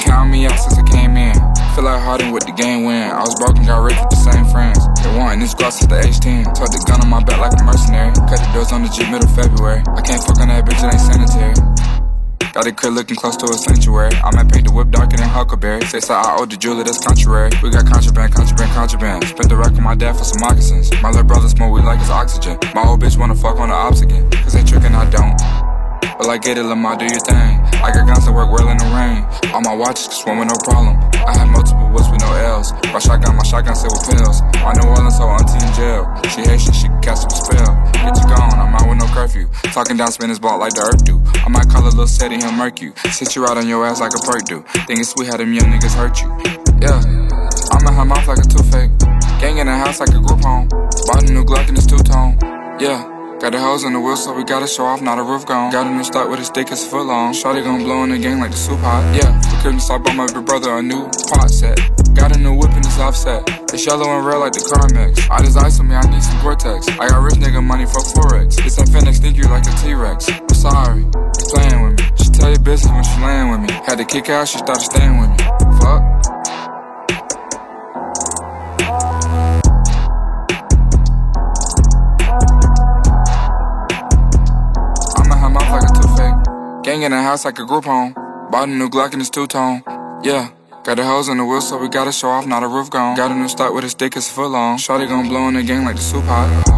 count me out since I came in. Feel like Harden with the game win. I was broken, got rich with the same friends. They wantin' this squad since the age 10. Tuck the gun on my back like a mercenary. Cut the doors on the Jeep middle February. I can't fuck on that bitch, it ain't sanitary. Got the crib looking close to a sanctuary. I might paint the whip darker than Huckleberry. Say so I owe the jeweler, that's contrary. We got contraband. Spent the rack on my dad for some moccasins. My little brother smoke weed like it's oxygen. My old bitch wanna fuck on the ops again. Cause they trickin', I don't. But like get it, Lamar, do your thing. I got guns that work well in the rain. All my watches can swim with no problem. I have multiple whips with no L's. My shotgun sit with pills. My New Orleans so auntie in jail. She Haitian, she can cast up a spell. Get you gone, I'm out with no curfew. Talking down, spin his ball like the earth do. I might call a little Sadie, he'll murk you. Sit you out on your ass like a perk do. Thinking sweet how them young niggas hurt you. Yeah, I'm in her mouth like a toothache. Gang in the house like a group home. Bought a new Glock and it's two-tone. Yeah. Got the hose in the wheel, so we gotta show off, not a roof gone. Got a new stock with a stick, it's a foot long. Shawty gon' blow in the game like the soup hot. Yeah, for Christmas I bought my big brother a new pot set. Got a new whip and it's offset. It's yellow and red like the Carmex. I just ice on me, I need some Gore-Tex. I got rich nigga money for Forex. It's Infinix, think you like a T-Rex. I'm sorry, you playing with me. She tell your business when she laying with me. Had to kick her out, she started staying with me. Fuck. Gang in the house like a group home. Bought a new Glock and it's two-tone. Yeah, got the hose in the wheel, so we gotta show off, not a roof gone. Got a new stock with a stick, it's a foot long. Shawty gon' blow in the game like the soup hot.